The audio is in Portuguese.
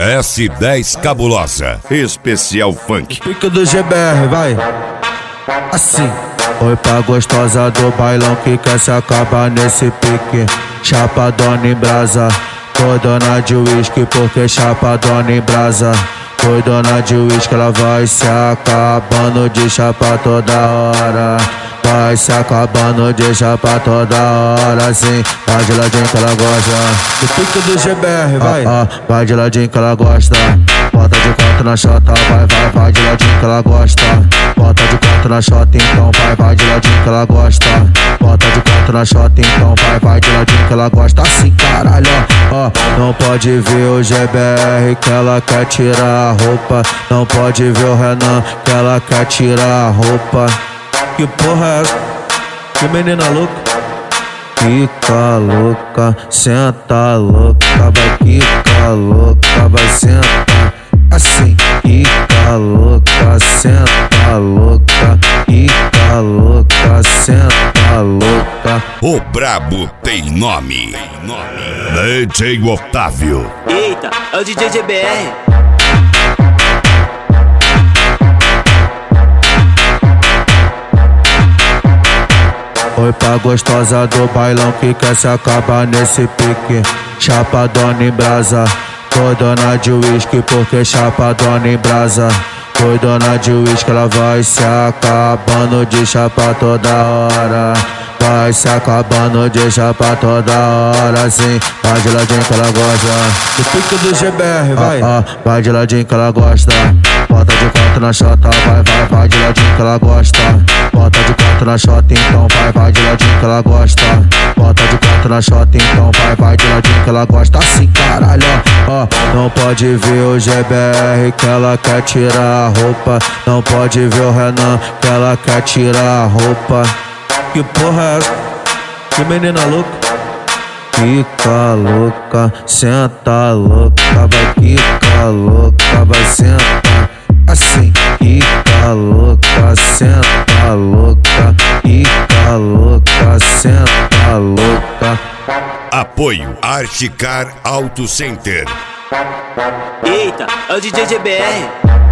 S10 Cabulosa, especial funk. Pique do GBR, vai. Assim. Oi pra gostosa do bailão que quer se acabar nesse pique. Chapadona em brasa, foi dona de uísque porque chapadona em brasa. Foi dona de uísque, ela vai se acabando de chapa toda hora. Vai se acabando de chapa toda hora, sim. Vai de ladinho que ela gosta. Do pique do GBR, vai. Vai de ladinho que ela gosta. Bota de quatro na chota, vai de ladinho que ela gosta. Bota de quatro na chota, então vai de ladinho que ela gosta. Bota de quatro na chota, então vai de ladinho que ela gosta. Assim, caralho, ó. Não pode ver o GBR que ela quer tirar a roupa. Não pode ver o Renan que ela quer tirar a roupa. Que porra é essa? Que menina louca? Fica louca, senta louca, vai ficar louca, vai sentar assim. Fica louca, senta louca, fica louca, senta louca. O brabo tem nome. DJ Otávio. Eita, é o DJ GBR. Oi pra gostosa do bailão que quer se acabar nesse pique. Chapadona em brasa, foi dona de uísque porque chapadona em brasa. Foi dona de uísque, ela vai se acabando de chapa toda hora. Vai se acabando de chapa toda hora, sim. Vai de ladinho que ela gosta. Do pique do GBR, vai. Vai de ladinho que ela gosta. Bota de quatro na chota, vai de ladinho que ela gosta. Bota de quatro na chota, então vai de ladinho que ela gosta. Bota de quatro na chota, então vai de ladinho que ela gosta. Assim, caralho, ó. Não pode ver o GBR que ela quer tirar a roupa. Não pode ver o Renan que ela quer tirar a roupa. Que porra é essa? Que menina louca? Fica louca, senta louca, vai ficar louca, vai sentar assim. Fica louca, senta louca, fica louca, senta louca. Apoio Archicar Auto Center. Eita, é o DJ GBR.